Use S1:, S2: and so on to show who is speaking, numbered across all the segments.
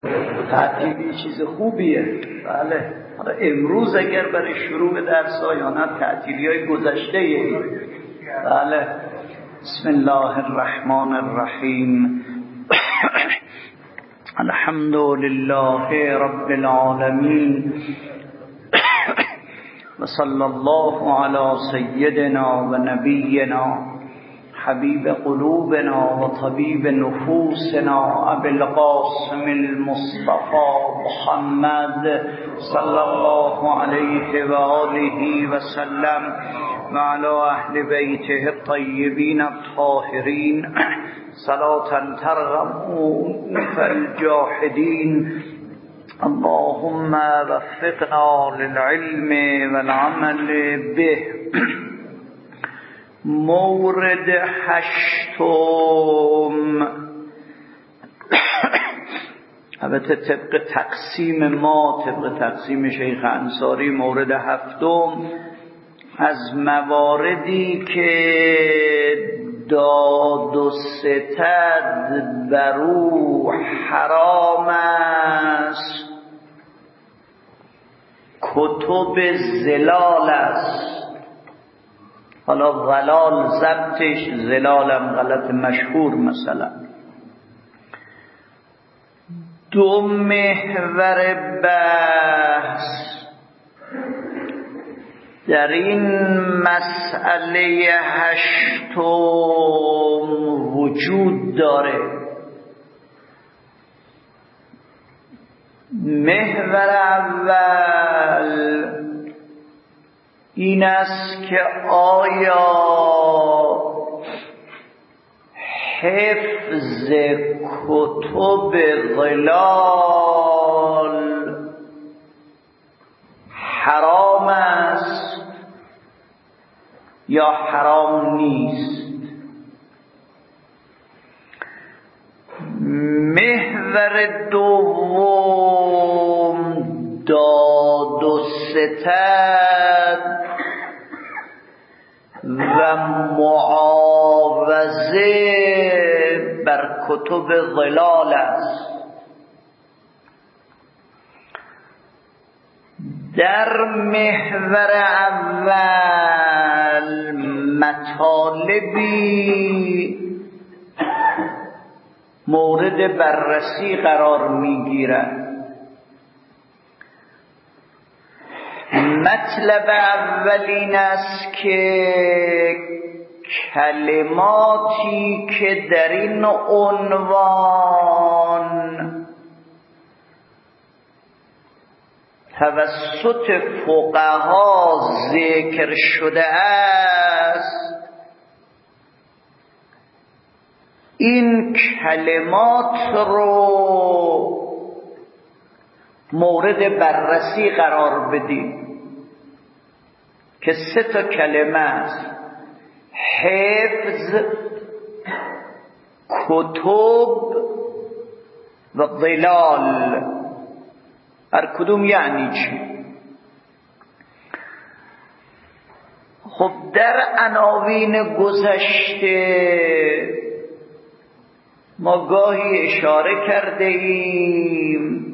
S1: تعطیلی چیز خوبیه. بله، حالا امروز اگر برای شروع درس ها یا نه تعطیلی های گذشته بله. بسم الله الرحمن الرحیم. الحمد لله رب العالمین و صلی الله علی سیدنا و نبینا حبیب قلوبنا و طبیب نفوسنا ابی القاسم المصطفى محمد صلی الله علیه و آله و سلم و علی اهل بیته الطیبین الطاهرین صلاة ترغم فالجاحدین. اللهم وفقنا للعلم والعمل به. مورد هشتم، البته طبق تقسیم ما، طبق تقسیم شیخ انصاری، مورد هفتم از مواردی که داد و ستد بر او حرام است کتب زلال است. حالا ضلال ضبطش، زلالم غلط مشهور. مثلا دو محور بحث در این مسئله هشتم وجود داره. محور اول این است که آیا حفظ کتب ضلال حرام است یا حرام نیست. محور دوم داد و ستد و معاوضه بر کتب ضلال است. در محور اول مطالبی مورد بررسی قرار میگیرد. مطلب اول این است که کلماتی که در این عنوان توسط فقها ذکر شده است، این کلمات رو مورد بررسی قرار بدیم که 3 تا کلمه است: حفظ، کتب و ضلال. هر کدوم یعنی چی؟ خب در عناوین گذشته ما گاهی اشاره کرده ایم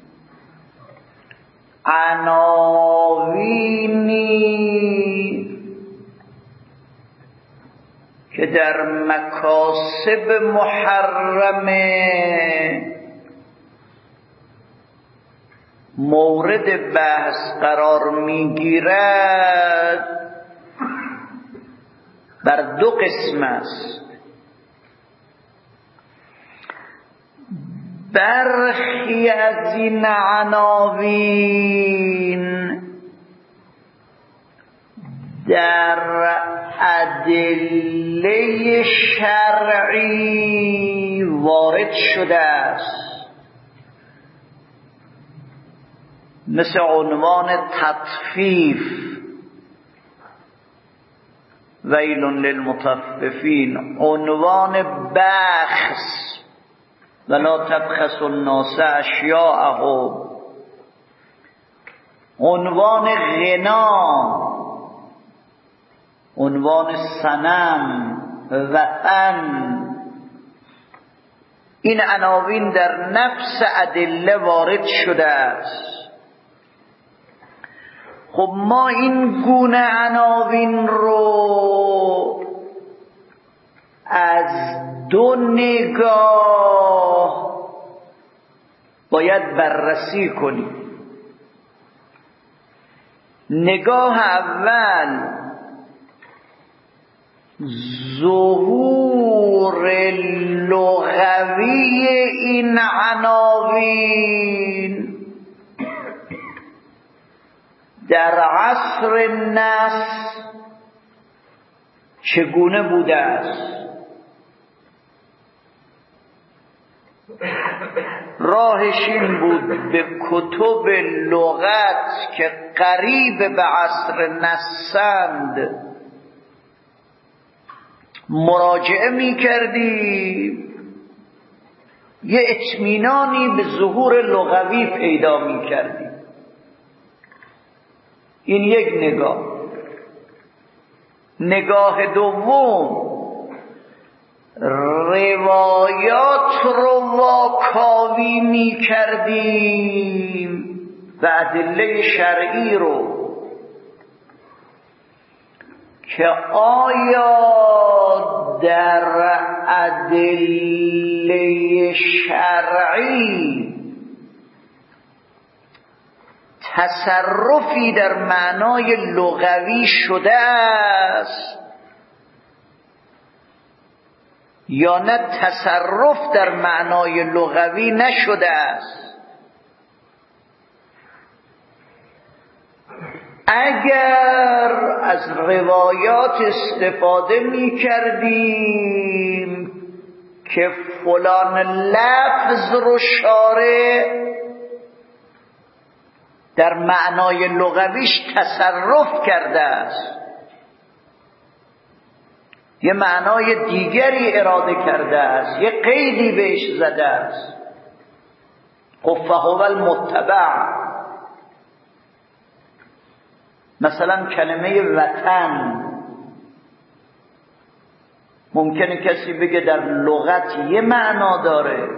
S1: عناوینی که در مکاسب محرمه مورد بحث قرار میگیرد بر 2 قسم است. برخی از این عناوین در ادله شرعی وارد شده است، مثل عنوان تطفیف، ویل للمطففین، عنوان بخس، ولا تبخسوا الناس اشیاءهم، عنوان غنا، عنوان صنم، وطن، این عناوین در نفس ادله وارد شده است. خب ما این گونه عناوین رو از دو نگاه باید بررسی کنیم. نگاه اول ظهور لغوی این عناوین در عصر نص چگونه بوده است. راهش این بود به کتب لغت که قریب به عصر نصند مراجعه می کردیم، یه اطمینانی به ظهور لغوی پیدا می کردیم. این یک نگاه. نگاه دوم روایات رو واکاوی می کردیم و ادله شرعی رو که آیا در ادله شرعی تصرفی در معنای لغوی شده است یا نه تصرف در معنای لغوی نشده است. اگر از روایات استفاده می کردیم که فلان لفظ رو شارع در معنای لغویش تصرف کرده است، یه معنای دیگری اراده کرده است، یه قیدی بهش زده است، خب فهو المتبع. مثلا کلمه وطن ممکنه کسی بگه در لغت یه معنا داره،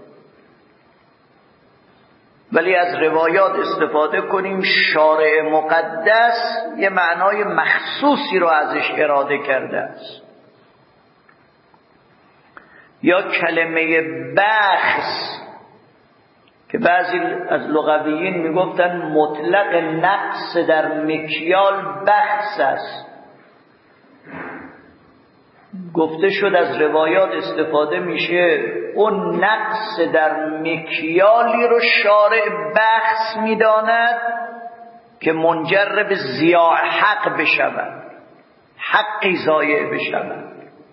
S1: ولی از روایات استفاده کنیم شارع مقدس یه معنای مخصوصی رو ازش اراده کرده است. یا کلمه بخس که بعضی از لغویین میگفتن مطلق نقص در مکیال بخس است. گفته شد از روایات استفاده میشه اون نقص در مکیالی رو شارع بخس میداند که منجر به ضیاع حق بشود، حقی ضایع بشود.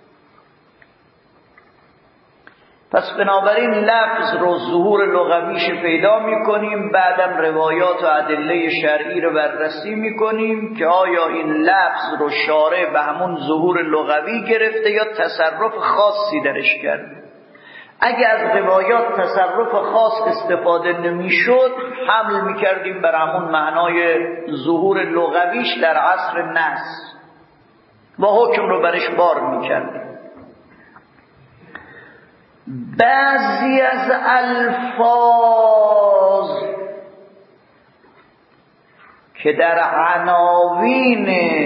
S1: پس بنابراین لفظ رو ظهور لغویش پیدا میکنیم، بعدم روایات و ادله شرعی رو بررسی میکنیم که آیا این لفظ رو شارع به همون ظهور لغوی گرفته یا تصرف خاصی درش کرده. اگه از روایات تصرف خاص استفاده نمیشد حمل میکردیم بر همون معنای ظهور لغویش در عصر نص و حکم رو برش بار میکردیم. بعضی از الفاظ که در عناوین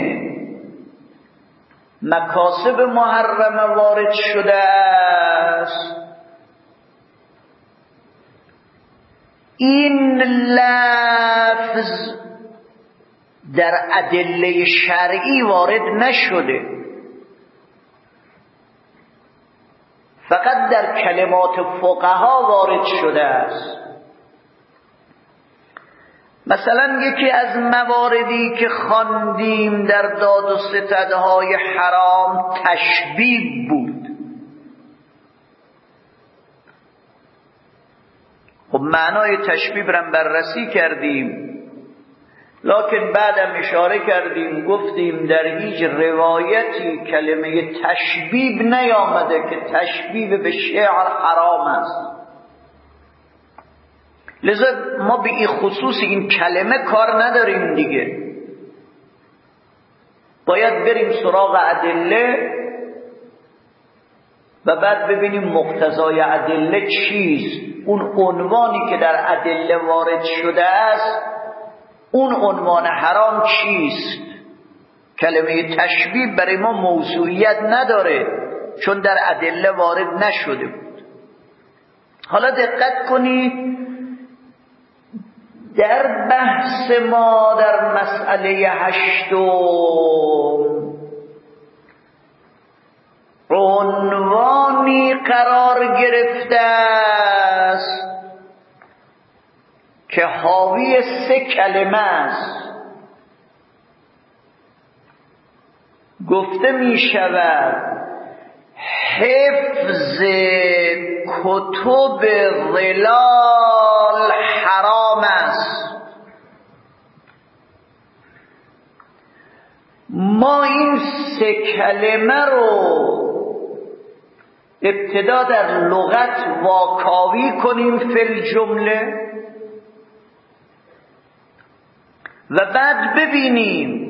S1: مکاسب محرمه وارد شده است، این لفظ در ادله شرعی وارد نشده، فقط در کلمات فقها وارد شده است. مثلا یکی از مواردی که خواندیم در داد و ستدهای حرام تشبیه بود. خب معنای تشبیه را بررسی کردیم، لکن بعدم اشاره کردیم گفتیم در هیچ روایتی کلمه تشبیه نیامده که تشبیه به شعر حرام است. لذا ما به این خصوص این کلمه کار نداریم دیگه، باید بریم سراغ ادله و بعد ببینیم مقتضای ادله چیست. اون عنوانی که در ادله وارد شده است، اون عنوان حرام چیست؟ کلمه تشبیه برای ما موضوعیت نداره چون در ادله وارد نشده بود. حالا دقت کنید، در بحث ما در مسئله 8 عنوانی قرار گرفته است که حاوی 3 کلمه است. گفته می شود حفظ کتب ظلال حرام است. ما این 3 کلمه رو ابتدا در لغت واکاوی کنیم فی الجمله و بعد ببینیم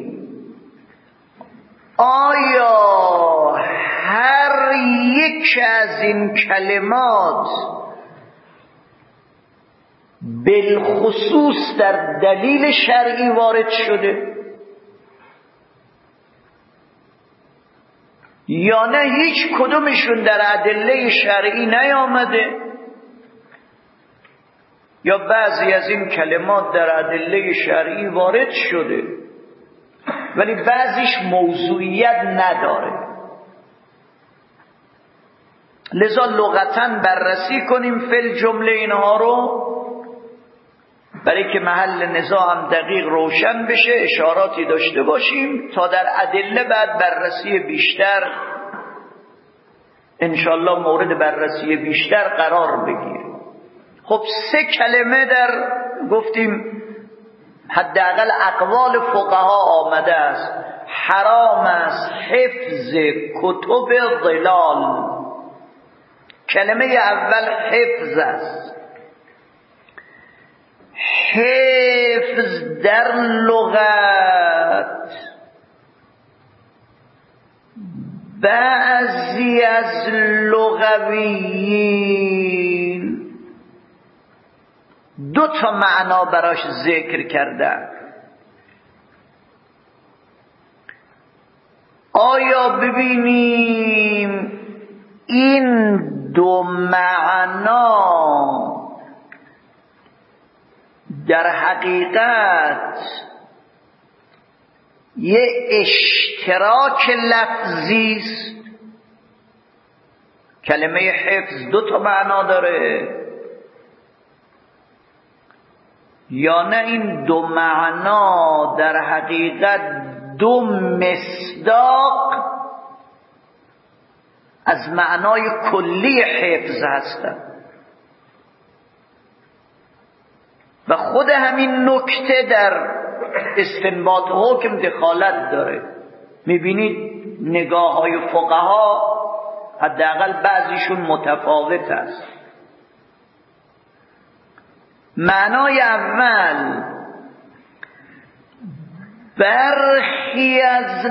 S1: آیا هر یک از این کلمات بالخصوص در دلیل شرعی وارد شده یا نه هیچ کدومشون در ادله شرعی نیامده، یا بعضی از این کلمات در ادله شرعی وارد شده ولی بعضیش موضوعیت نداره. لذا لغتاً بررسی کنیم فی الجمله اینها رو برای که محل نزاع هم دقیق روشن بشه، اشاراتی داشته باشیم تا در ادله بعد بررسی بیشتر انشالله مورد بررسی بیشتر قرار بگیره. خب 3 کلمه در گفتیم حداقل اقوال فقها آمده است حرام است حفظ کتب ظلال. کلمه اول حفظ است. حفظ در لغت بعضی از لغویین 2 معنا براش ذکر کردن. آیا ببینیم این 2 معنا در حقیقت یه اشتراک لفظی است؟ کلمه حفظ 2 معنا داره یا نه این 2 معنا در حقیقت 2 مصداق از معنای کلی حفظ هستند؟ و خود همین نکته در استنباط حکم دخالت داره. میبینید نگاه های فقها حداقل بعضیشون متفاوت است. معنای اول، برخی از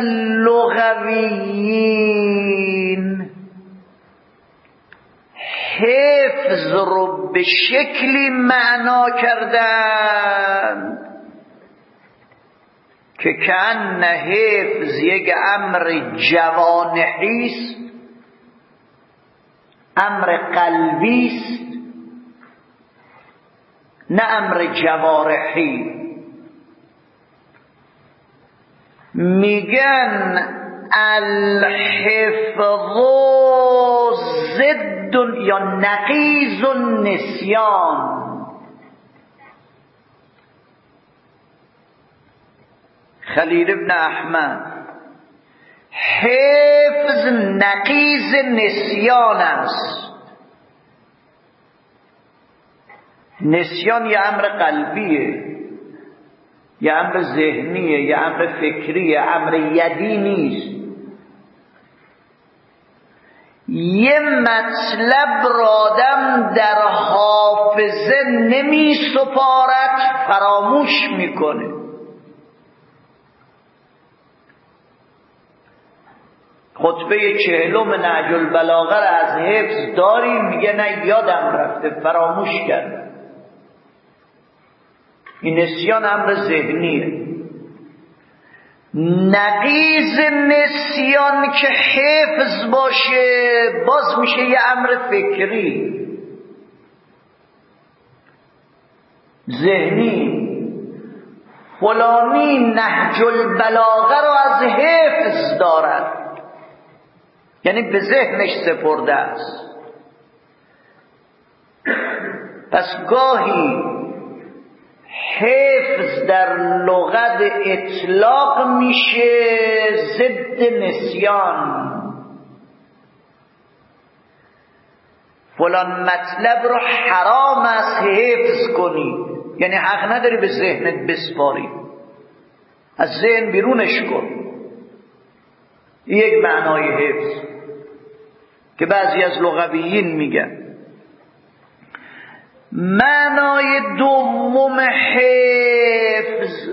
S1: لغویین حفظ رو به شکلی معنا کردن که کأن حفظ یک امر جوانحی است، امر قلبی است، نه امر جوارحی. میگن الحفظ ضد یا نقیض النسیان. خلیل ابن احمد، حفظ نقیض نسیان است. نسیان یه امر قلبیه، یه امر ذهنیه، یه امر فکریه، امر یدی نیست. یه مطلب را آدم در حافظه نمی سپارد، فراموش میکنه. خطبه 40 نهج البلاغه را از حفظ داری؟ میگه نه یادم رفته، فراموش کردم. این نسیان امر ذهنیه. نقیض نسیان که حفظ باشه باز میشه یه امر فکری ذهنی. فلانی نهج البلاغه رو از حفظ دارد، یعنی به ذهنش سپرده است. پس گاهی حفظ در لغت اطلاق میشه ضد نسیان. فلان مطلب رو حرام است حفظ کنی، یعنی حق نداری به ذهنت بسپاری، از ذهن بیرونش کن. یک معنای حفظ که بعضی از لغویین میگن. معنای دوم حفظ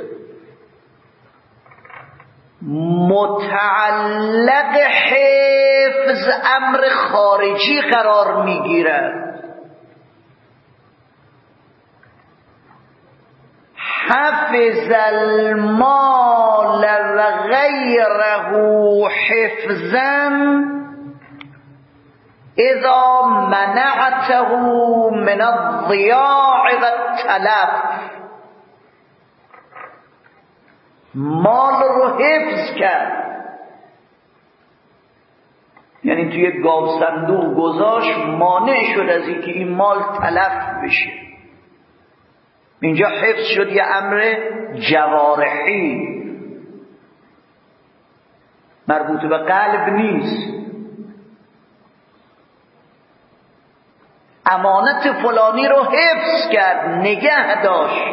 S1: متعلق حفظ امر خارجی قرار میگیرد. حفظ المال و غیره حفظا اذا منعته من الضیاع و التلف. مال رو حفظ کرد، یعنی توی گاو صندوق گذاشت، مانع شد از اینکه این مال تلف بشه. اینجا حفظ شد یه امر جوارحی، مربوط به قلب نیست. امانت فلانی رو حفظ کرد، نگه داشت،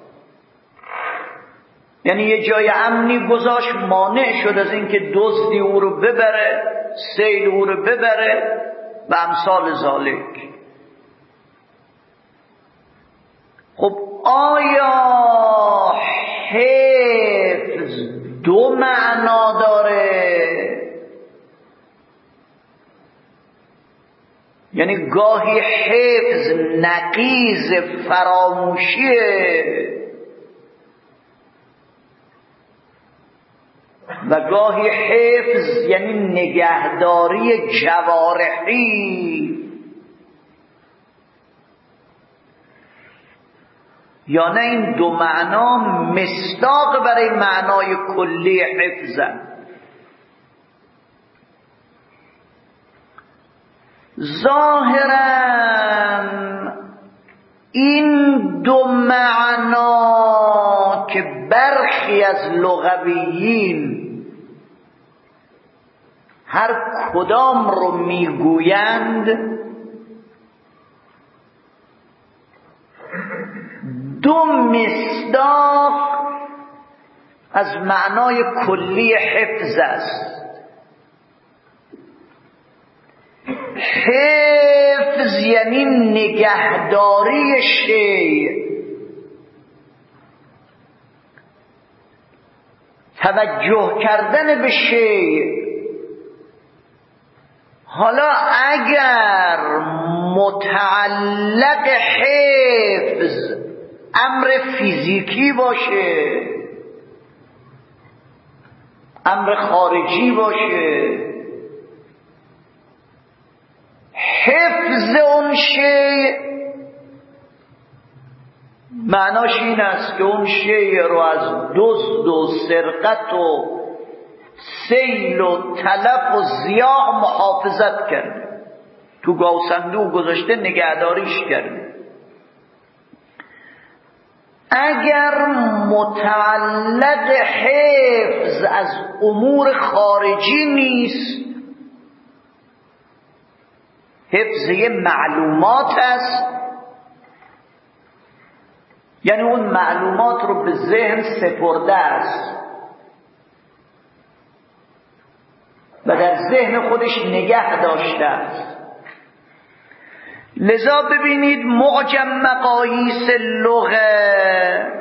S1: یعنی یه جای امنی گذاشت، مانع شد از اینکه دزدی او رو ببره، سیل او رو ببره و امثال ذالک. خب آیا حفظ دو معنا داره؟ یعنی گاهی حفظ نقیض فراموشیه و گاهی حفظ یعنی نگهداری جوارحی، یا نه این دو معنا مصداق برای معنای کلی حفظن؟ ظاهراً این دو معنا که برخی از لغویین هر کدام رو میگویند، دو مصداق از معنای کلی حفظ است. حفظ یعنی نگهداری شیء، توجه کردن به شیء. حالا اگر متعلق حفظ امر فیزیکی باشه، امر خارجی باشه، حفظ اون شیء معناش این است که اون شیء رو از دزد و سرقت و سیل و تلف و ضیاع محافظت کرده، تو گاو صندوق گذاشته، نگهداریش کرده. اگر متعلق حفظ از امور خارجی نیست، حفظ یه معلومات است، یعنی اون معلومات رو به ذهن سپرده است و در ذهن خودش نگه داشته است. لذا ببینید معجم مقاییس لغه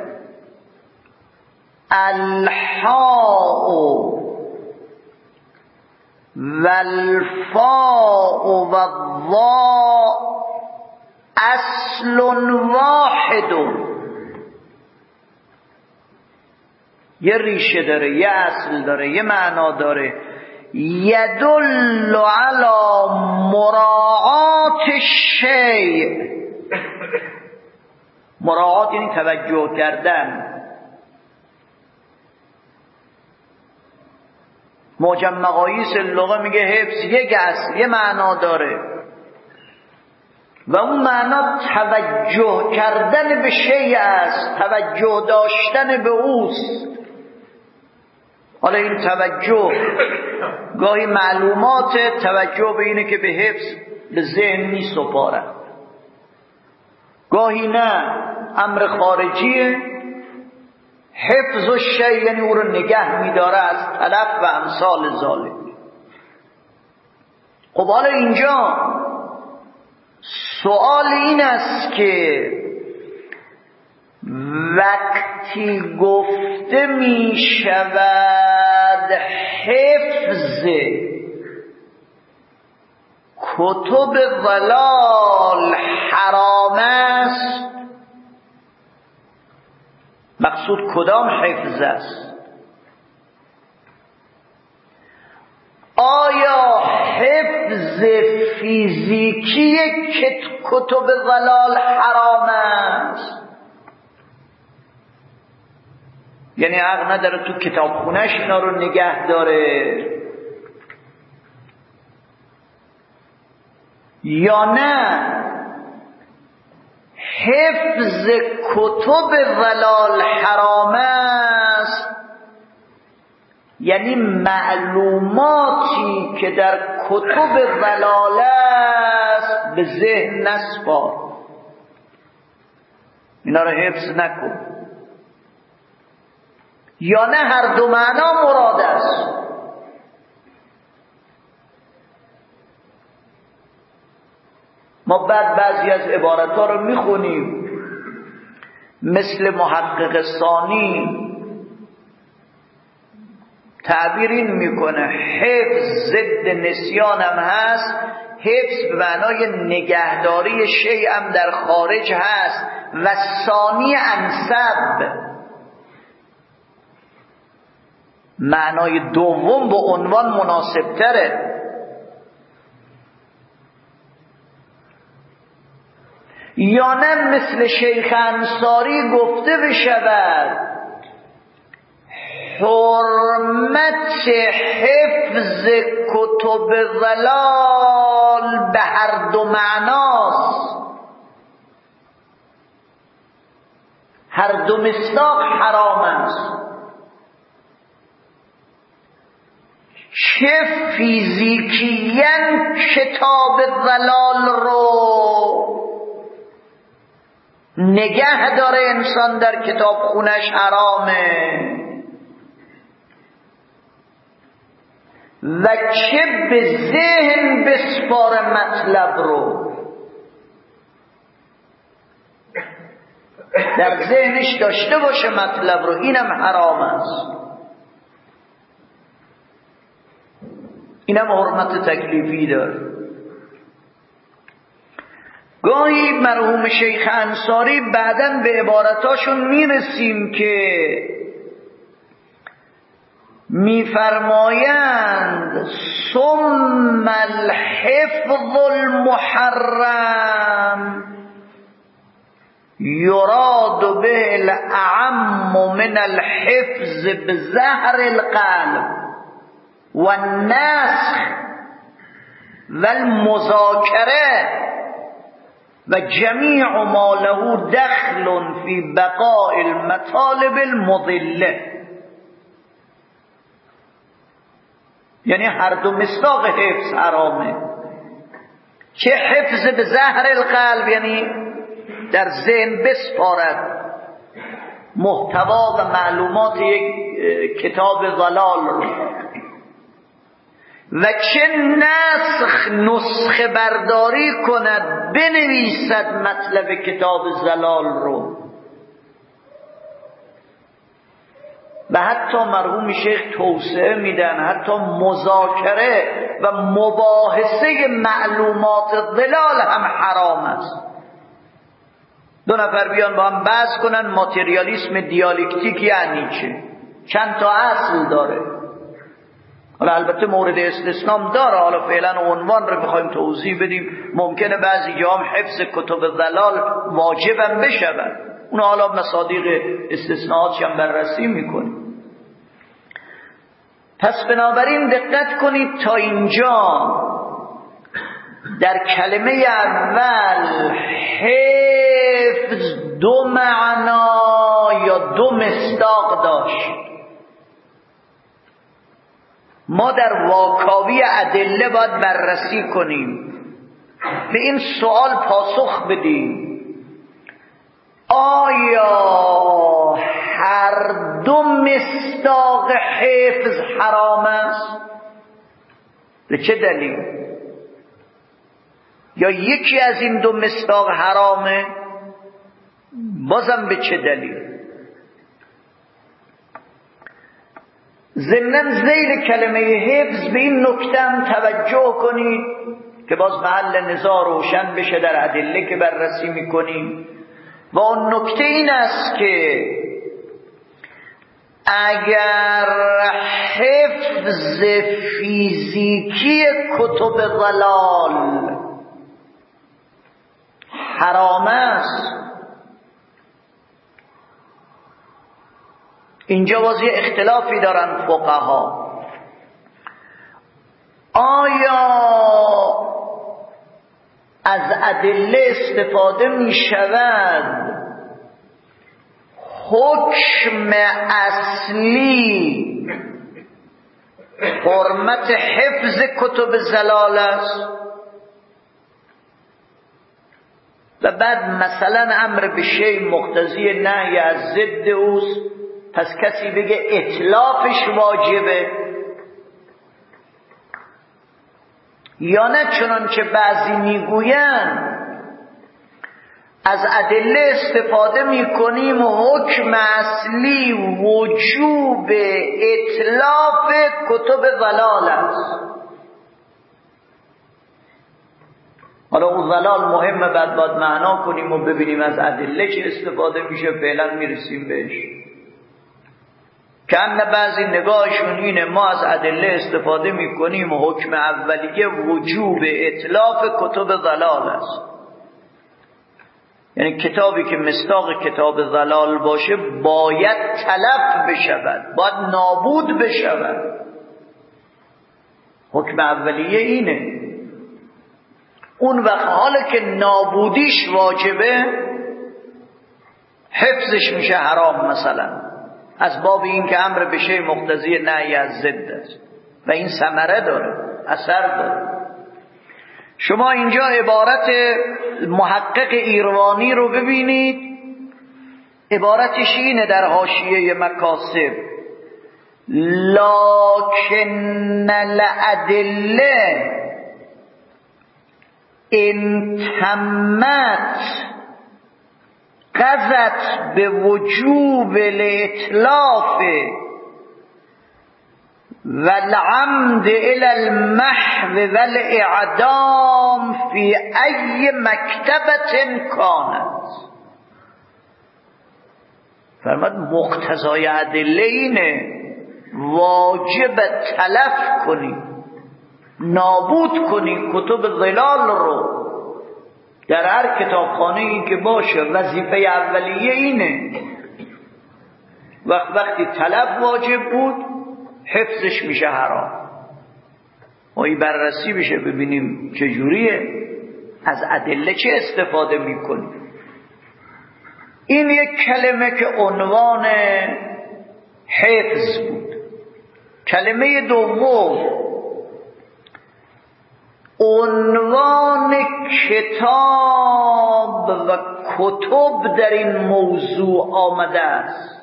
S1: الحاء والفاء و الضاء اصل واحد، یه ریشه داره، یه اصل داره، یه معنا داره. یدل علی مراعات الشیء، مراعات یعنی توجه کردن. معجم مقاییس اللغه میگه حفظ یک اصل، یه معنا داره و اون معنا توجه کردن به شیء است، توجه داشتن به اوست. حالا این توجه گاهی معلومات، توجه به اینه که به حفظ به ذهن می سپارد، گاهی نه، امر خارجیه. حفظ و شیء یعنی او رو نگه میداره از تلف و امثال ذالک. خب حالا اینجا سوال این است که وقتی گفته می شود حفظ کتب ضلال حرام است، مقصود کدام حفظ است؟ آیا حفظ فیزیکی کتب ضلال حرام است؟ یعنی حق نداره تو کتابخونه‌اش اینا رو نگه داره، یا نه حفظ کتب ضلال حرام است یعنی معلوماتی که در کتب ضلال است به ذهن نسپار، اینا رو حفظ نکن. یا نه هر دو معنا مراد است. ما بعضی از عبارتها رو میخونیم، مثل محقق ثانی تعبیر این میکنه حفظ ضد نسیان هم هست، حفظ به معنای نگهداری شیء هم در خارج هست، و ثانی انسب معنای دوم به عنوان مناسب تره. یا نه مثل شیخ انصاری گفته بشود حرمت حفظ کتب ضلال به هر دو معناست، هر دو مصداق حرام است. چه فیزیکیاً کتاب ضلال رو نگه داره انسان در کتاب خونش حرامه، و چه به ذهن بسپار مطلب رو، در ذهنش داشته باشه مطلب رو، اینم حرام است. اینم حرمت تکلیفی داره. گاهی مرحوم شیخ انصاری بعداً به عبارتاشون میرسیم که میفرمایند ثم الحفظ المحرم یراد به الاعم من الحفظ بظهر القلب و النسخ و المذاکره و جمیع ما له دخل فی بقاء المطالب المضله. یعنی هر دو مصداق حفظ حرامه. چه حفظ به ظهر القلب یعنی در ذهن بسپارد محتوا و معلومات یک کتاب ضلال رو، و چه نسخه برداری کند بنویسد مطلب کتاب ضلال رو. و حتی مرحوم شیخ توسعه میدن حتی مذاکره و مباحثه معلومات ضلال هم حرام است. دو نفر بیان با هم بحث کنن ماتریالیسم دیالکتیک یعنی چه، چند تا اصل داره. حالا البته مورد استثنام داره، حالا فعلا عنوان رو میخوایم توضیح بدیم. ممکنه بعضی جا هم حفظ کتب ضلال واجبم بشود، اون حالا مصادیق استثناءاتش هم بررسی میکنیم. پس بنابراین دقت کنید تا اینجا در کلمه اول حفظ دو معنا یا دو مصداق داشت. ما در واکاوی ادله باید بررسی کنیم، به این سوال پاسخ بدیم آیا هر دو مصداق حفظ حرام است؟ به چه دلیل؟ یا یکی از این دو مصداق حرامه؟ بازم به چه دلیل؟ ضمناً ذیل کلمه حفظ به این نکته هم توجه کنید که باز محل نزاع روشن بشه در ادله که بررسی میکنیم. و اون نکته این است که اگر حفظ فیزیکی کتب ضلال حرام است، اینجا باز یه اختلافی دارن فقها. آیا از ادله استفاده می شود حکم اصلی حرمت حفظ کتب ضلال است و بعد مثلا امر به شیء مقتضی نهی از ضد اوست، پس کسی بگه اتلافش واجبه؟ یا نه چنانچه بعضی میگوین از ادله استفاده میکنیم و حکم اصلی وجوب اتلاف کتب ضلال است. حالا اون ضلال مهمه، بعد باید معنا کنیم و ببینیم از ادله چه استفاده میشه، فعلا میرسیم بهش. که ان بعضی نگاهشون اینه ما از ادله استفاده میکنیم و حکم اولیه وجوب اتلاف کتب ضلال است. یعنی کتابی که مصداق کتاب ضلال باشه باید تلف بشود، باید نابود بشود. حکم اولیه اینه. اون وقت حالا که نابودیش واجبه حفظش میشه حرام، مثلا از باب این که امر به شیء مقتضی نهی از ضد است و این ثمره داره، اثر داره. شما اینجا عبارت محقق ایروانی رو ببینید، عبارتش اینه در حاشیه مکاسب: لکن الادله ان تمت قضت به وجوب الاتلاف والعمد الى المحو والاعدام فی ای مکتبة کانت. فرمود مقتضای ادله اینه، واجب تلف کنی، نابود کنی کتب ضلال رو در هر کتابخانه ای که باشه. وظیفه اولیه اینه. وقتی تلف واجب بود حفظش میشه حرام. ما این بررسی بشه ببینیم چجوریه، از ادله چه استفاده میکنیم. این یک کلمه که عنوان حفظ بود. کلمه دوم عنوان کتاب و کتب در این موضوع آمده است.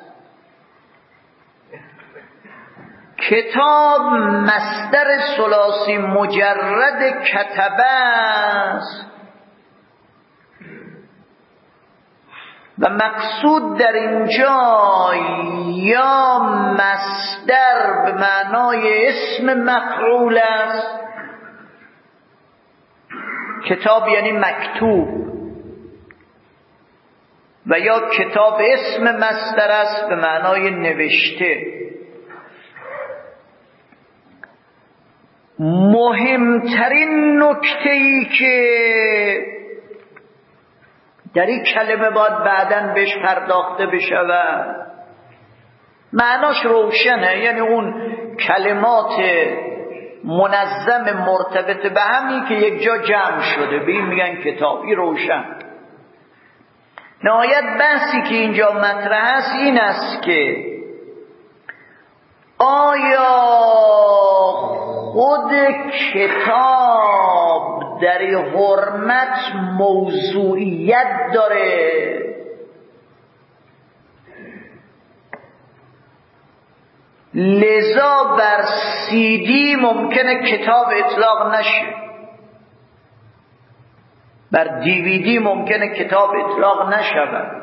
S1: کتاب مصدر ثلاثی مجرد کتبه است و مقصود در اینجا یا مصدر به معنای اسم مفعول است، کتاب یعنی مکتوب، و یا کتاب اسم مصدر است به معنای نوشته. مهمترین نکته‌ای که در این کلمه باید بعداً بهش پرداخته بشود، معناش روشنه، یعنی اون کلمات منظم مرتبط به همی که یک جا جمع شده به این میگن کتابی روشن. نهایت بحثی که اینجا مطرح است این است که آیا خود کتاب در حرمت موضوعیت داره؟ لذا بر CD ممکنه کتاب اطلاق نشه، بر DVD ممکنه کتاب اطلاق نشود،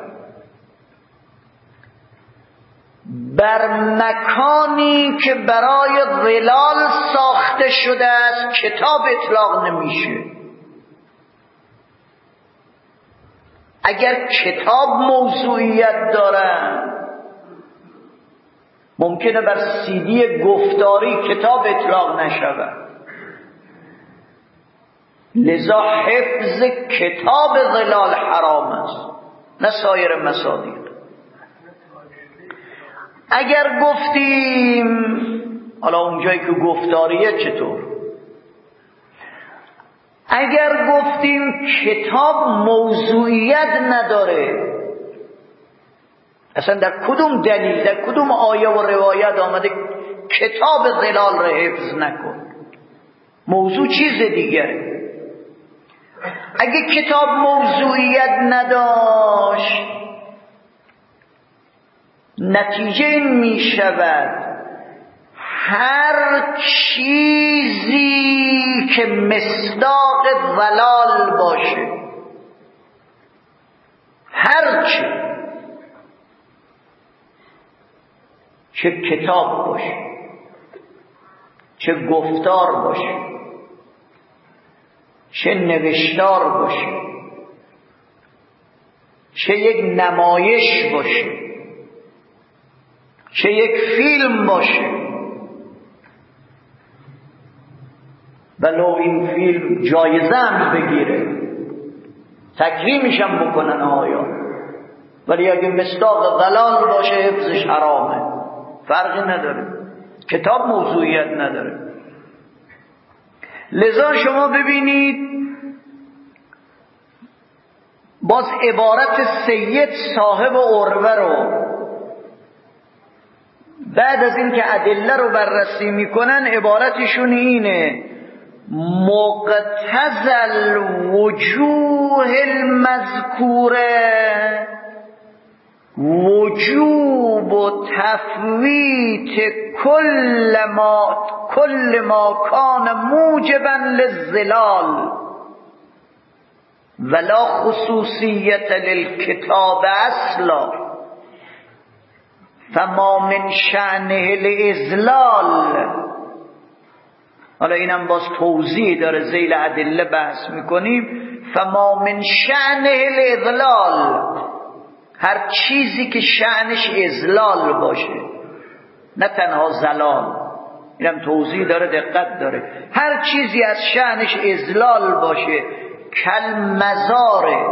S1: بر مکانی که برای ظلال ساخته شده است کتاب اطلاق نمیشه. اگر کتاب موضوعیت داره ممکنه بر CD گفتاری کتاب اطلاق نشود. لذا حفظ کتاب ظلال حرام است، نه سایر مصادیق. اگر گفتیم حالا اونجایی که گفتاریه چطور؟ اگر گفتیم کتاب موضوعیت نداره، اصلا در کدوم دلیل، در کدوم آیه و روایت آمده کتاب ظلال را حفظ نکن؟ موضوع چیز دیگره. اگه کتاب موضوعیت نداشت نتیجه این می شود هر چیزی که مصداق ضلال باشه، هر چه کتاب باشه، چه گفتار باشه، چه نوشتار باشه، چه یک نمایش باشه، چه یک فیلم باشه، ولو این فیلم جایزه هم بگیره تکریمش هم بکنن آیا، ولی اگه مصداق ضلال باشه حفظش حرامه، فرقی نداره، کتاب موضوعیت نداره. لذا شما ببینید باز عبارت سید صاحب عروه رو بعد از این که ادله رو بررسی میکنن عبارتشون اینه: مقتضى الوجوه المذکوره وجوب و تفویت کل ما کان موجبا للظلال ولا خصوصیت للکتاب اصلا فما من شأنه الاضلال. حالا اینم باز توضیح داره، ذیل ادله بحث میکنیم. فما من شأنه الاضلال، هر چیزی که شأنش اضلال باشه، نه تنها زلال، اینم توضیح داره، دقت داره. هر چیزی از شأنش اضلال باشه، کل مزار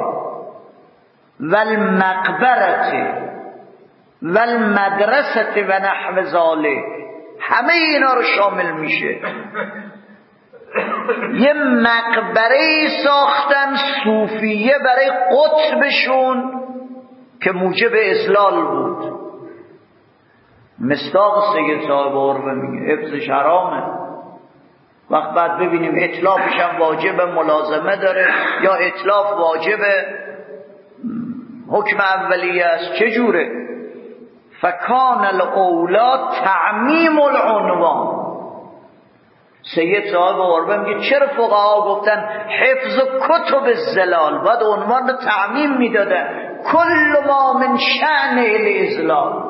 S1: والمقبرت والمدرسه و نحو ذالک، همه اینا رو شامل میشه. یه مقبره ساختن صوفیه برای قطبشون که موجب اضلال بود، مصداق سید صاحب عروه میگه حفظش حرامه. وقت بعد ببینیم اتلافش هم واجب ملازمه داره یا اتلاف واجب حکم اولیه است، چجوره؟ فکان الاولا تعمیم العنوان. سید صاحب عروه میگه چرا فقها گفتن حفظ کتب الظلال، باید عنوان رو تعمیم میدادن، کل ما من شأن الاذلال.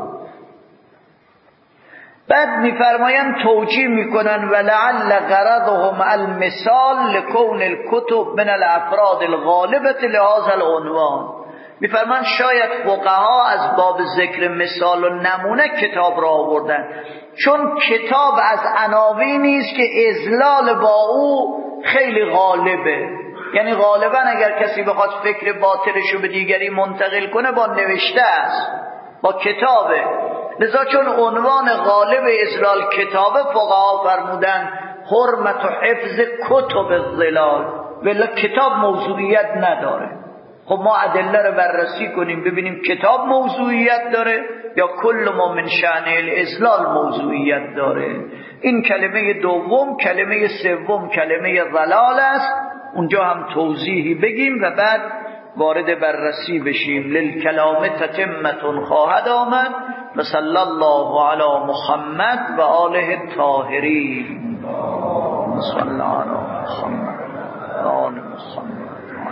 S1: بعد میفرمایند توجیه میکنن ولعل غرضهم المثال لکون الکتب من الافراد الغالبه لهذا العنوان. میفرمایند شاید فقها از باب ذکر مثال و نمونه کتاب را آوردن چون کتاب از عناوینی است که اذلال با او خیلی غالبه. یعنی غالبا اگر کسی بخواد فکر باطلش رو به دیگری منتقل کنه با نوشته است، با کتابه. لذا چون عنوان غالب اذلال کتابه، فقها فرمودن حرمت و حفظ کتب الظلال، ولی کتاب موضوعیت نداره. خب ما ادله رو بررسی کنیم ببینیم کتاب موضوعیت داره یا کل ما من شأن الاذلال موضوعیت داره. این کلمه دوم. کلمه سوم کلمه ضلال است، اونجا هم توضیحی بگیم و بعد وارد بررسی بشیم. للکلام تتمة خواهد آمد. و صلی الله علی محمد و آله الطاهرین. صلی الله علی محمد و آل محمد.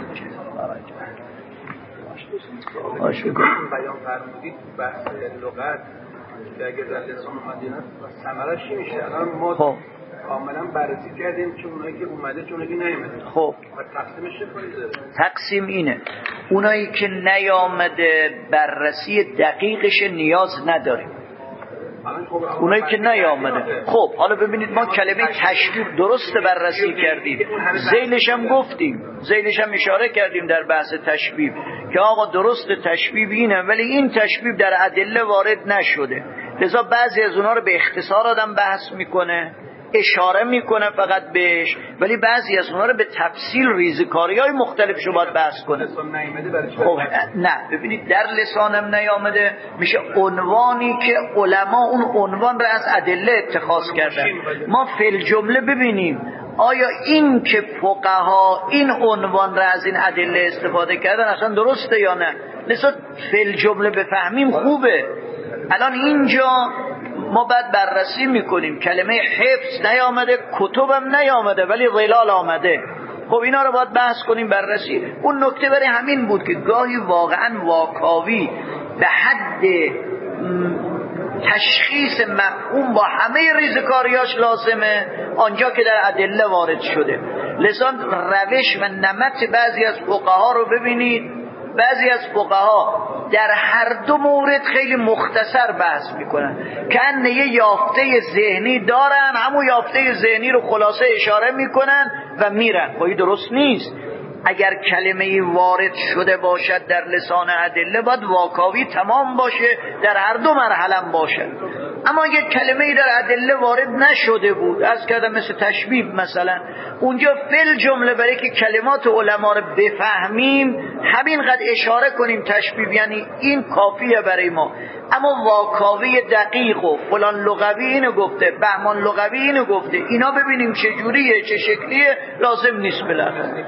S2: بیان فرمودید بحث لغت که اگر در لسان اومدین ثمرش چی میشه؟ الان ما کاملا بررسی کردیم که اونایی که اومده چه اونایی که نیومده.
S1: خب
S2: تقسیمش چطوریه؟
S1: تقسیم اینه: اونایی که نیامده بررسی دقیقش نیاز نداریم. اونایی که نیامده. خب حالا ببینید ما کلمه تشبیه درست بررسی کردیم، ذیلش هم گفتیم، ذیلش هم اشاره کردیم در بحث تشبیه که آقا درست تشبیه اینه ولی این تشبیه در ادله وارد نشده. لذا بعضی از اونها رو به اختصار آدم بحث میکنه، اشاره میکنه فقط بهش، ولی بعضی از اونها رو به تفصیل ریزکاری‌های مختلفش رو باید بحث کنه. خب نه ببینید در لسانم نیامده میشه عنوانی که علما اون عنوان رو از ادله اتخاذ کردن. ما فی الجمله ببینیم آیا این که فقها این عنوان را از این ادله استفاده کردن اصلا درسته یا نه. لذا فی الجمله بفهمیم خوبه. الان اینجا ما بعد بررسی میکنیم کلمه حفظ نیامده، کتبم نیامده ولی ظلال آمده. خب اینا رو باید بحث کنیم بررسی. اون نکته برای همین بود که گاهی واقعا واکاوی به حد تشخیص مفهوم با همه ریزکاریاش لازمه آنجا که در ادله وارد شده. لذا روش و نمط بعضی از فقها رو ببینید. بعضی از فقها در هر دو مورد خیلی مختصر بحث میکنن که انه یه یافته ذهنی دارن، همون یافته ذهنی رو خلاصه اشاره میکنن و میرن. خب این درست نیست. اگر کلمه‌ای وارد شده باشد در لسان ادله باید واکاوی تمام باشه، در هر دو مرحله باشه. اما اگر کلمه‌ای در ادله وارد نشده بود، از کردم مثل تشبیه مثلا، اونجا فل جمله برای که کلمات علما رو بفهمیم همینقدر اشاره کنیم تشبیه، یعنی این کافیه برای ما. اما واکاوی دقیق و فلان لغوی اینو گفته، بهمان لغوی اینو گفته، اینا ببینیم چه جوریه چه شکلیه لازم نیست بالاخره.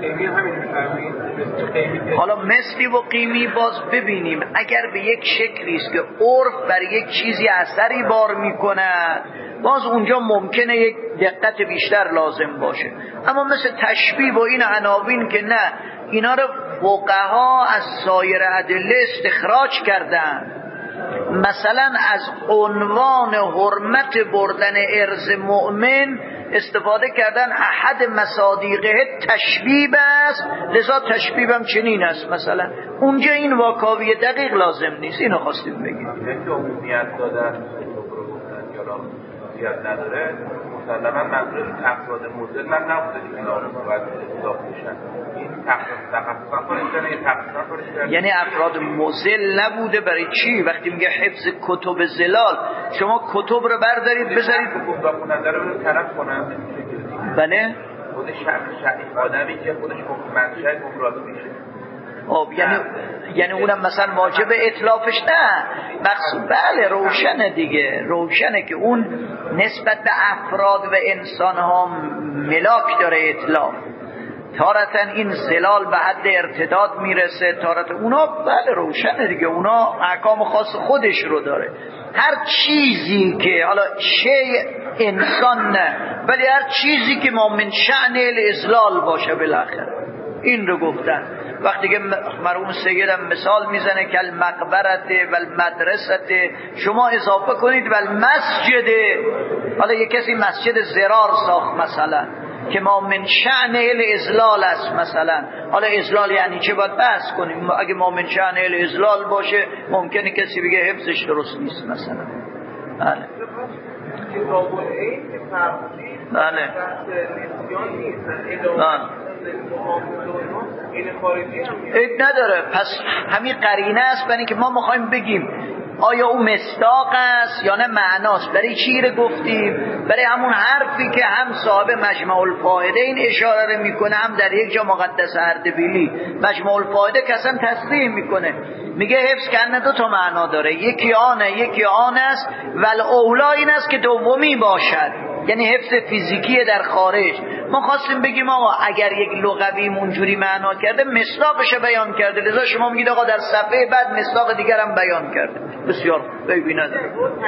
S1: حالا مثلی و قیمی باز ببینیم اگر به یک شکلی است که عرف بر یک چیزی اثری بار میکنه باز اونجا ممکنه یک دقت بیشتر لازم باشه. اما مثل تشبیه و این عناوین که نه، اینا رو فقها از سایر ادله استخراج کردن. مثلا از عنوان حرمت بردن ارز مؤمن استفاده کردن احد مصادیقه تشبیه است، لذا تشبیه هم چنین است. مثلا اونجا این واکاوی دقیق لازم نیست. اینو خواستیم بگیم.
S2: یک عمومیت دادن یا عمومیت نداره مسلما منظور افراد مدل من نبوده که اینا رو باید اضافه بشن. این تخصصا فرشتن
S1: یعنی افراد مزل نبوده. برای چی؟ وقتی میگه حفظ کتب زلال، شما کتب رو بردارید بذارید
S2: کتاب خواننده رو طرف کنن.
S1: بله
S2: خودش آدمی که خودش منشأ گمراهی میشه.
S1: خب یعنی اونم مثلا واجب اطلافش نه مقصود. بله روشنه دیگه، روشنه که اون نسبت به افراد و انسان ها ملاک داره اطلاف. تارتن این زلال به حد ارتداد میرسه، تارتن اونا بله روشنه دیگه، اونا احکام خاص خودش رو داره. هر چیزی که حالا شیء انسان نه، ولی هر چیزی که ما من شأن الاذلال باشه بالاخره این رو گفتن. وقتی که مرحوم سیدم مثال میزنه که المقبرت و المدرسه، شما اضافه کنید و المسجد. حالا یک کسی مسجد زرار ساخت مثلا که ما من شأن الازلال است مثلا. حالا ازلال یعنی چه؟ باید بحث کنیم. اگه ما من شأن الازلال باشه ممکنه کسی بگه حفظش درست نیست مثلا. بله بله عیب نداره. پس همین قرینه است برای که ما میخوایم بگیم آیا اون مصداق است یا نه معناست. برای چی رو گفتیم؟ برای همون حرفی که هم صاحب مجمع الفائده این اشاره رو میکنه، هم در یک جا مقدس اردبیلی مجمع الفائده کسان تصریح میکنه، میگه حفظ کنه دو تا معنا داره، یکی آن است ول اولا این است که دومی باشد، یعنی حفظ فیزیکی در خارج. ما خواستیم بگیم آقا اگر یک لغوی اونجوری معنا کرده مصداقش بیان کرده، لذا شما میگید آقا در صفحه بعد مصداق دیگر هم بیان کرده. بسیار بیبی نداره.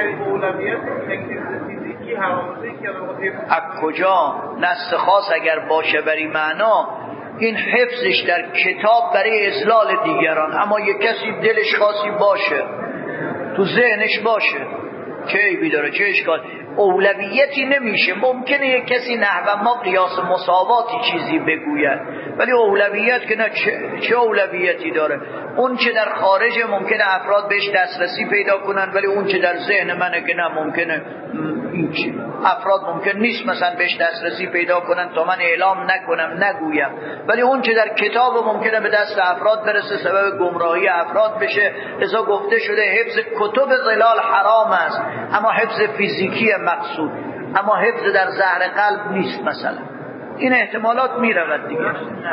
S1: از کجا نص خاص اگر باشه بری معنا، این حفظش در کتاب برای اضلال دیگران، اما یک کسی دلش خاصی باشه تو ذهنش باشه چه عیبی داره؟ چه اشکال؟ اولویتی نمیشه. ممکنه یک کسی نحو ما قیاس مساواتی چیزی بگوید، ولی اولویت که نه. چه اولویتی داره؟ اون چه در خارج ممکنه افراد بهش دسترسی پیدا کنن، ولی اون چه در ذهن منه که نه، ممکنه این چی افراد ممکن نیست مثلا بهش دسترسی پیدا کنن تا من اعلام نکنم نگویم، ولی اون چه در کتاب ممکنه به دست افراد برسه، سبب گمراهی افراد بشه. لذا گفته شده حفظ کتب ظلال حرام است، اما حفظ فیزیکی مقصود، اما حفظ در زهر قلب نیست مثلا. این احتمالات میرود دیگه.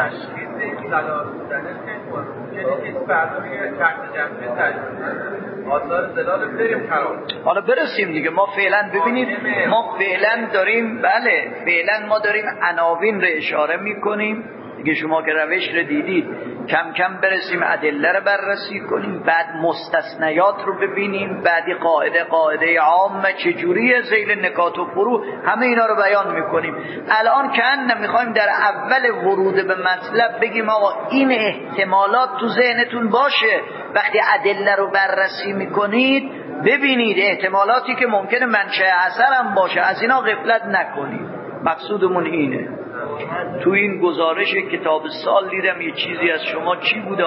S1: حالا برسیم دیگه. ما فعلا ببینید ما فعلا داریم، بله فعلا ما داریم عناوین رو اشاره میکنیم دیگه. شما که روش رو دیدید، کم کم برسیم ادله رو بررسی کنیم، بعد مستثنیات رو ببینیم، بعدی قاعده عامه چجوریه، ذیل نکات و فرو، همه اینا رو بیان میکنیم. الان که میخوایم در اول ورود به مطلب بگیم آقا این احتمالات تو ذهنتون باشه، وقتی ادله رو بررسی میکنید ببینید احتمالاتی که ممکنه منشأ اثر هم باشه، از اینا غفلت نکنید. مقصودمون اینه. تو این گزارش کتاب سال دیدم یه چیزی از شما چی بوده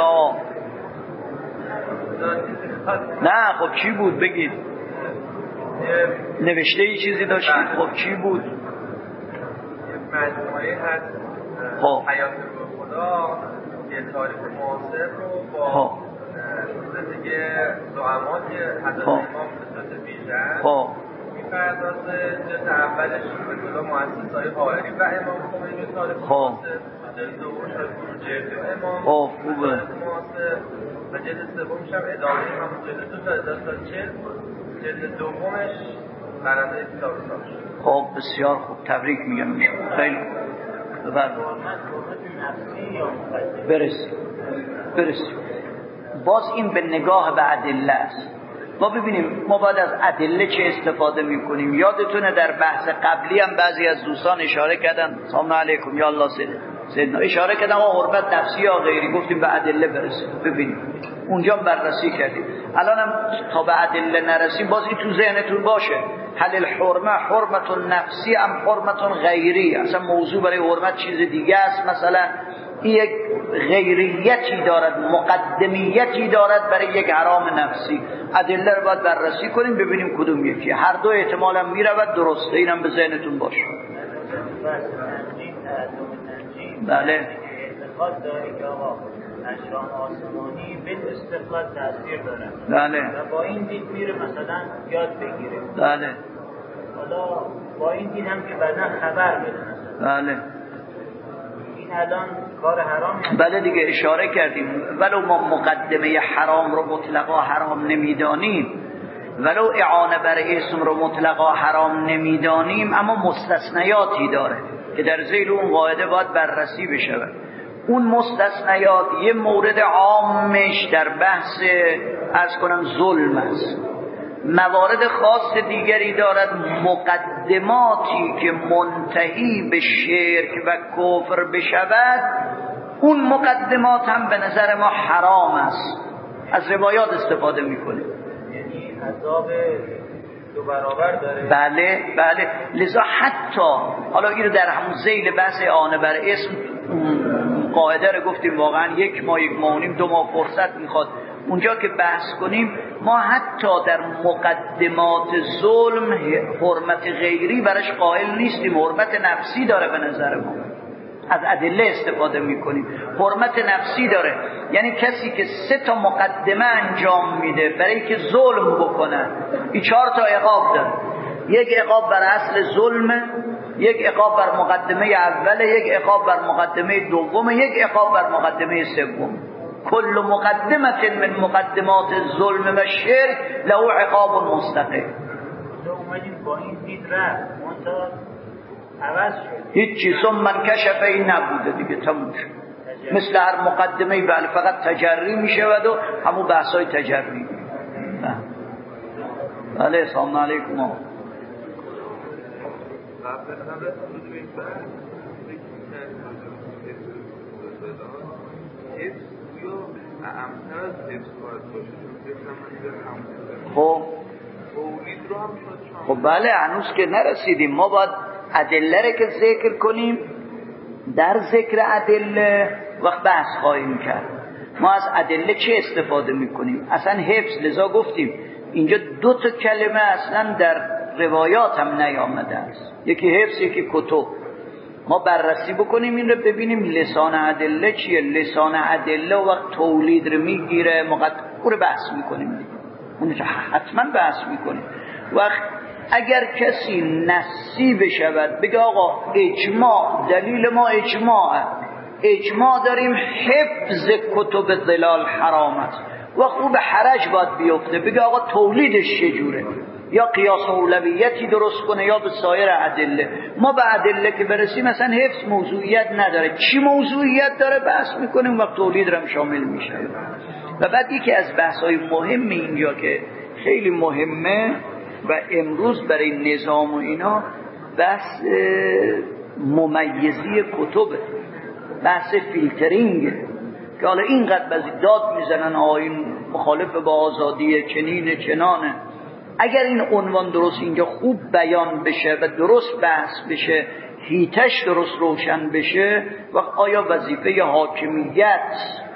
S1: نه خب چی بود بگید. نوشته یه چیزی داشتید، خب چی بود؟
S2: مجموعه هست حیات خدا، یه تاریخ معاصر رو با زندگی زعما که حضرت امام به صورت بیشتر می‌پردازه. جلد اولش به جلو مؤسسه‌های قائری و امام خمینی تاریخ معاصر، جلد دومش جلد امام
S1: خوبه
S2: معاصر و جلد سومش هم ادامه امام، جلد 2 تا 1040، جلد دومش برنده کتاب سال.
S1: خب بسیار خوب، تبریک میگم. خیلی برسیم. باز این به نگاه به ادله است. ما ببینیم ما باید از ادله چه استفاده میکنیم. یادتونه در بحث قبلی هم بعضی از دوستان اشاره کردن، سلام علیکم یا الله سیدنا، اشاره کردن حرمت نفسی یا غیری، گفتیم به ادله برسیم. ببینیم اونجا بررسی کردیم. الان هم تا به ادله نرسیم باز این تو ذهنتون باشه. هل الحرمه حرمت نفسی ام حرمت غیری؟ اصلا موضوع برای حرمت چیز دیگه است. مثلا یک غیریتی دارد، مقدمیتی دارد برای یک حرام نفسی. ادله رو باید بررسی کنیم ببینیم کدوم یکی. هر دو احتمالا میرود درسته. اینم به ذهنتون باشه. بله
S3: اعتقاد داری که آقا اشرام آسمانی به استقلال تاثیر داره.
S1: بله.
S3: و با این دید میره مثلا یاد بگیره.
S1: بله.
S3: حالا با این دید هم که بعدا خبر بده مثلا.
S1: بله.
S3: این الان کار حرام هست.
S1: بله دیگه اشاره کردیم. ولو ما مقدمه حرام رو مطلقا حرام نمیدانیم، ولو اعانه بر اسم رو مطلقا حرام نمیدانیم، اما مستثنیاتی داره که در ذیل اون قاعده باید بررسی بشه. اون مستثنیات یه مورد عامش در بحث عرض کنم ظلم است، موارد خاص دیگری دارد، مقدماتی که منتهی به شرک و کفر بشود اون مقدمات هم به نظر ما حرام است. از روایات استفاده میکنه.
S3: یعنی عذاب دو برابر داره.
S1: بله بله. لذا حتی حالا این رو در همون ذیل بحث اعانه بر اسم قاعده رو گفتیم، واقعا 1 ماه 1 ماه و نیم 2 ماه فرصت میخواد اونجا که بحث کنیم. ما حتی در مقدمات ظلم حرمت غیری برش قائل نیستیم، حرمت نفسی داره به نظر ما. از ادله استفاده میکنیم. حرمت نفسی داره، یعنی کسی که 3 تا مقدمه انجام میده برای که ظلم بکنه، این 4 تا عقاب داره. 1 عقاب بر اصل ظلمه، 1 عقاب بر مقدمه اوله، 1 عقاب بر مقدمه دومه، 1 عقاب بر مقدمه سوم. کل مقدمت من مقدمات ظلم و شرک له عقاب مستقل.
S3: تو اومدیم با این دید رفت منطقه عوض شد،
S1: هیچی ثم انکشف این نبوده دیگه، تموم شد. مثل هر مقدمه بله فقط تجری می شود و همون بحثای تجری. بله سلام علیکم. خب بله هنوز که نرسیدیم. ما باید ادله رو که ذکر کنیم، در ذکر ادله وقت بحث خواهیم کرد. ما از ادله چه استفاده میکنیم؟ اصلا حفظ، لذا گفتیم اینجا 2 تا کلمه اصلا در روایات هم نیامده است، یکی حفظ یکی کتب. ما بررسی بکنیم این رو ببینیم لسان ادله چیه. لسان ادله وقت تولید رو میگیره، او رو بحث میکنیم دیگه، اونجا حتما بحث میکنیم. وقت اگر کسی نصی بشود بگه آقا اجماع، دلیل ما اجماع داریم حفظ کتب ضلال حرام است، وقت او به حرج باید بیفته بگه آقا تولیدش چجوره، یا قیاس اولویتی درست کنه یا به سایر ادله. ما به ادله که برسیم مثلا حفظ موضوعیت نداره، چی موضوعیت داره بحث میکنیم و تولید رو شامل میشه. و بعد یکی از بحث‌های مهم اینجا که خیلی مهمه و امروز برای نظام و اینا، بحث ممیزی کتبه، بحث فیلترینگ، که حالا اینقدر بعضی داد میزنن این مخالف با آزادی چنینه چنانه. اگر این عنوان درست اینجا خوب بیان بشه و درست بحث بشه، هیتش درست روشن بشه، و آیا وظیفه حاکمیت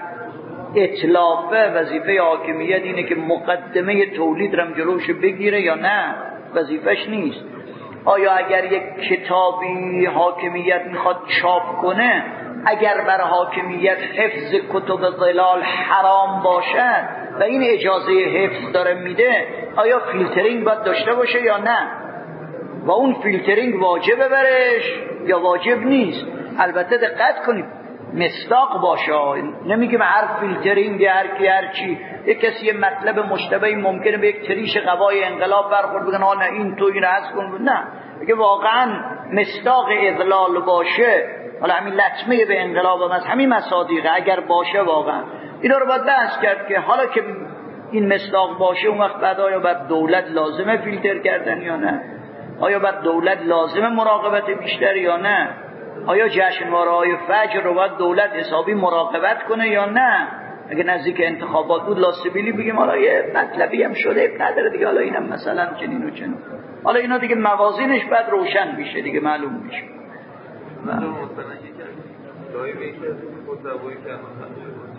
S1: اطلاق، وظیفه حاکمیت اینه که مقدمه تولید رم جلوش بگیره یا نه؟ وظیفش نیست. آیا اگر یک کتابی حاکمیت میخواد چاپ کنه، اگر بر حاکمیت حفظ کتب ضلال حرام باشد و این اجازه حفظ داره میده، آیا فیلترینگ باید داشته باشه یا نه؟ و اون فیلترینگ واجبه برش یا واجب نیست؟ البته دقت کنید مصداق باشه، نمیگیم هر فیلترینگ هر کی هر چی. یک کسی یه مطلب مشتبهی ممکنه به یک تریش قوای انقلاب برخورد بگن نه این تو این حذف کن، نه، اگه واقعا مصداق اضلال باشه، حالا همین لطمه به انقلاب هم از همین مصادیقه اگر باشه واقعا، اینا رو باید بحث کرد که حالا که این مصداق باشه اون وقت بعد آیا بر دولت لازمه فیلتر کردن یا نه؟ آیا بر دولت لازمه مراقبت بیشتر یا نه؟ آیا جشنواره‌های فجر رو باید دولت حسابی مراقبت کنه یا نه؟ اگه نزدیک انتخابات بود لاسبیلی بگیم حالا یه مطلبی هم شده نداره دیگه، حالا اینم مثلا چنین و چنین، حالا اینا دیگه موازینش بعد روشن میشه دیگه، معلوم میشه.
S2: مثلا یکی لایو یکی از خطبایی که مثلا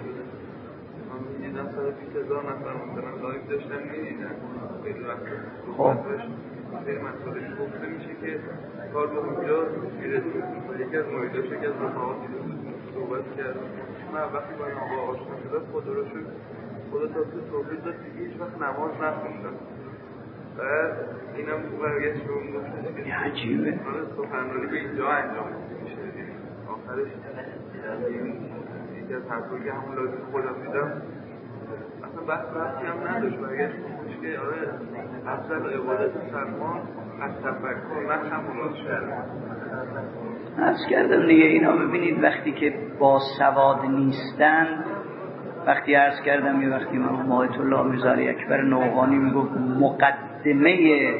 S2: من دیدم 120,000 نفر مثلا لایو داشتن می‌دیدن، خیلی وقت صحبتش خیلی مسائلش گفته میشه که کار به اونجا میرسید. یکی از مریداش یکی از رفقاتی صحبت کرد، من وقتی با این آقا آشنا شدم خدا رو شکر خدا تا توفیق داد دیگه هیچ وقت نماز نخوندم. بعد اینم برگشت به اون گفتش که
S1: عجیبه
S2: سخنرانی به اینجا انجام میشه. آخرش یکی از حرفایی که همون لازم خودم دیدم اصلا بحث رفتی هم نداشت، برگشت گفتش که آره افضل عبادت سلمان از تفکر من هم مراد شدم.
S1: عرض کردم دیگه اینا ببینید وقتی که با سواد نیستن، وقتی عرض کردم یه وقتی من آیت الله میرزا اکبر نوحانی میگفت مقدمه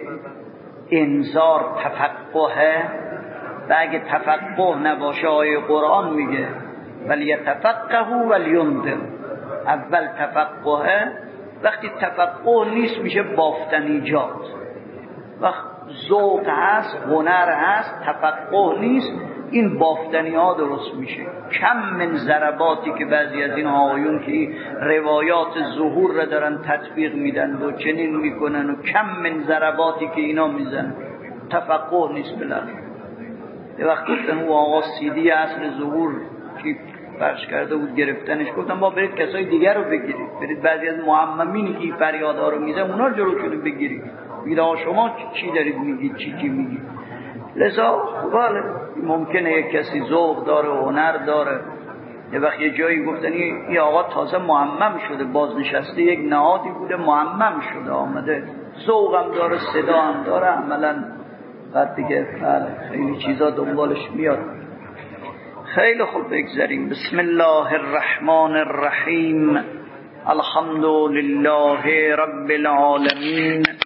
S1: انذار تفقهه، و اگه تفقه نباشه آیه قرآن میگه ولیتفقه ولینذر. اول تفقه، وقتی تفقه نیست میشه بافتنیجات. وقت ذوق هست، هنر هست، تفقه نیست، این بافتنی ها درست میشه. کم من ضرباتی که بعضی از این آقایون که روایات ظهور را دارن تطبیق میدن و چنین میکنن و کم من ضرباتی که اینا میزن، تفقه نیست. بلد یه وقت گفتن او آقا سیدی اصل ظهور که پخش کرده بود گرفتنش، گفتم با برید کسای دیگر رو بگیرید، برید بعضی از معممینی که این فریادها رو میزن اونا رو جلوشون بگیرید، بگید آقا شما چی دارید میگید، چی میگید. لذا بله ممکنه یک کسی ذوق داره و هنر داره، یه وقت یه جایی گفتن این آقا تازه معمم شده، بازنشسته یک نهادی بوده معمم شده آمده، ذوق هم داره، صدا هم داره، عملا بعد دیگه بله خیلی چیزا دنبالش میاد. خیلی خوب بگذاریم. بسم الله الرحمن الرحیم. الحمد لله رب العالمین.